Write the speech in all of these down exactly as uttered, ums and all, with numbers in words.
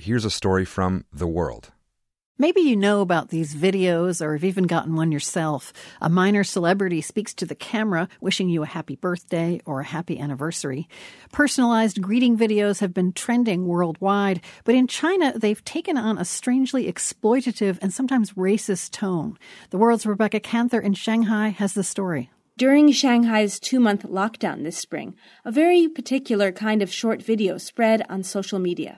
here's a story from The World. Maybe you know about these videos or have even gotten one yourself. A minor celebrity speaks to the camera, wishing you a happy birthday or a happy anniversary. Personalized greeting videos have been trending worldwide, but in China, they've taken on a strangely exploitative and sometimes racist tone. The World's Rebecca Canther in Shanghai has the story. During Shanghai's two-month lockdown this spring, a very particular kind of short video spread on social media.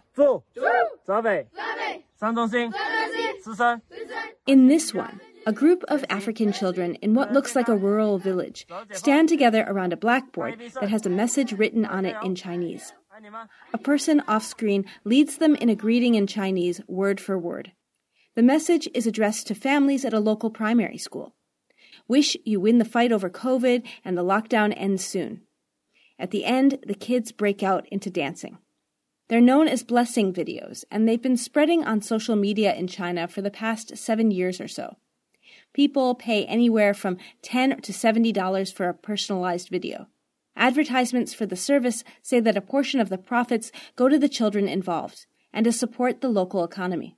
In this one, a group of African children in what looks like a rural village stand together around a blackboard that has a message written on it in Chinese. A person off-screen leads them in a greeting in Chinese, word for word. The message is addressed to families at a local primary school. Wish you win the fight over COVID and the lockdown ends soon. At the end, the kids break out into dancing. They're known as blessing videos, and they've been spreading on social media in China for the past seven years or so. People pay anywhere from ten dollars to seventy dollars for a personalized video. Advertisements for the service say that a portion of the profits go to the children involved and to support the local economy.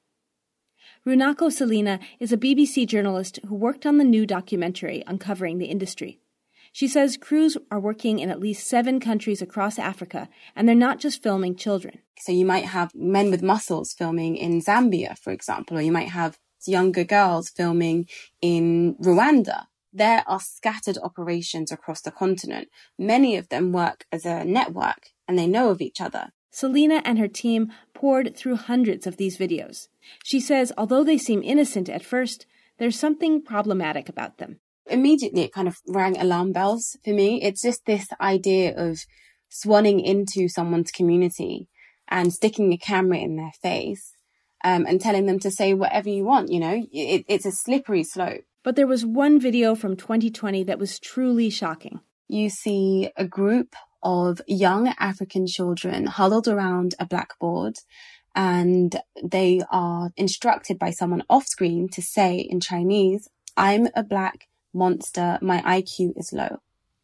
Runako Selina is a B B C journalist who worked on the new documentary uncovering the industry. She says crews are working in at least seven countries across Africa, and they're not just filming children. So you might have men with muscles filming in Zambia, for example, or you might have younger girls filming in Rwanda. There are scattered operations across the continent. Many of them work as a network, and they know of each other. Selina and her team poured through hundreds of these videos. She says although they seem innocent at first, there's something problematic about them. Immediately, it kind of rang alarm bells for me. It's just this idea of swanning into someone's community and sticking a camera in their face um, and telling them to say whatever you want, you know. It, it's a slippery slope. But there was one video from twenty twenty that was truly shocking. You see a group of young African children huddled around a blackboard, and they are instructed by someone off screen to say in Chinese, "I'm a black monster, my I Q is low."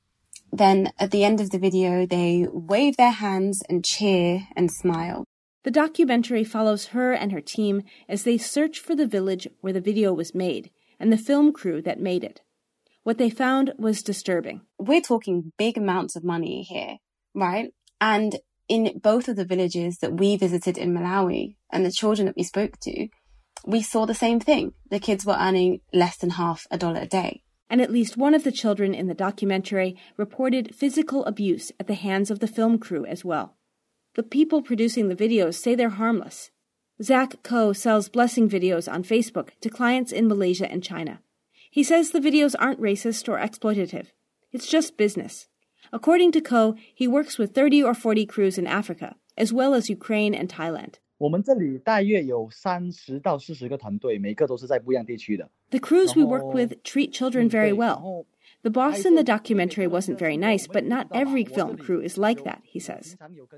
Then at the end of the video, they wave their hands and cheer and smile. The documentary follows her and her team as they search for the village where the video was made and the film crew that made it. What they found was disturbing. We're talking big amounts of money here, right? And in both of the villages that we visited in Malawi and the children that we spoke to, we saw the same thing. The kids were earning less than half a dollar a day. And at least one of the children in the documentary reported physical abuse at the hands of the film crew as well. The people producing the videos say they're harmless. Zach Koh sells blessing videos on Facebook to clients in Malaysia and China. He says the videos aren't racist or exploitative. It's just business. According to Koh, he works with thirty or forty crews in Africa, as well as Ukraine and Thailand. 我们这里大约有三十到四十个团队，每个都是在不一样地区的。 The crews we work with treat children very well. The boss in the documentary wasn't very nice, but not every film crew is like that, he says.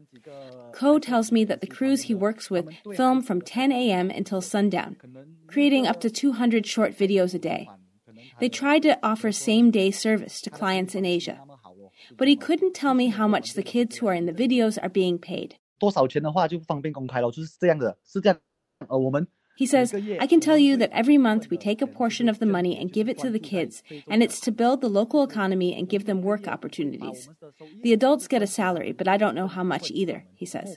Koh tells me that the crews he works with film from ten a.m. until sundown, creating up to two hundred short videos a day. They tried to offer same-day service to clients in Asia. But he couldn't tell me how much the kids who are in the videos are being paid. 多少钱的话就不方便公开了，就是这样的，是这样。呃，我们 He says, I can tell you that every month we take a portion of the money and give it to the kids, and it's to build the local economy and give them work opportunities. The adults get a salary, but I don't know how much either, he says.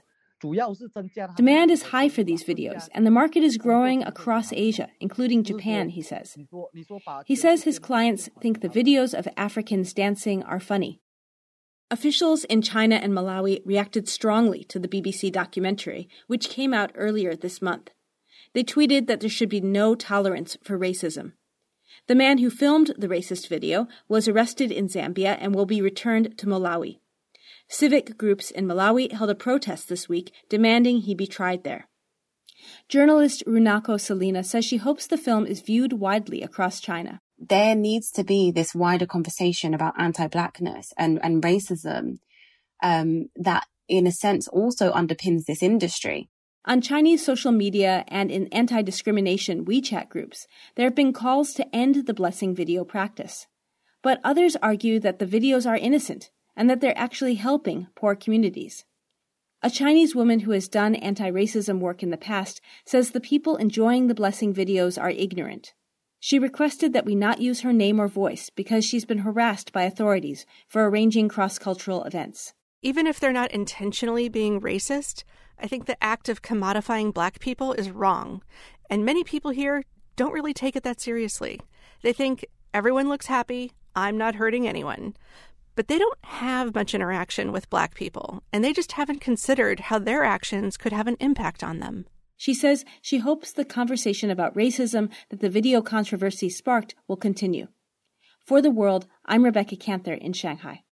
Demand is high for these videos, and the market is growing across Asia, including Japan, he says. He says his clients think the videos of Africans dancing are funny. Officials in China and Malawi reacted strongly to the B B C documentary, which came out earlier this month. They tweeted that there should be no tolerance for racism. The man who filmed the racist video was arrested in Zambia and will be returned to Malawi. Civic groups in Malawi held a protest this week demanding he be tried there. Journalist Runako Selina says she hopes the film is viewed widely across China. There needs to be this wider conversation about anti-blackness and, and racism um, that, in a sense, also underpins this industry. On Chinese social media and in anti-discrimination WeChat groups, there have been calls to end the blessing video practice. But others argue that the videos are innocent and that they're actually helping poor communities. A Chinese woman who has done anti-racism work in the past says the people enjoying the blessing videos are ignorant. She requested that we not use her name or voice because she's been harassed by authorities for arranging cross-cultural events. Even if they're not intentionally being racist, I think the act of commodifying Black people is wrong. And many people here don't really take it that seriously. They think everyone looks happy, I'm not hurting anyone. But they don't have much interaction with Black people, and they just haven't considered how their actions could have an impact on them. She says she hopes the conversation about racism that the video controversy sparked will continue. For The World, I'm Rebecca Canther in Shanghai.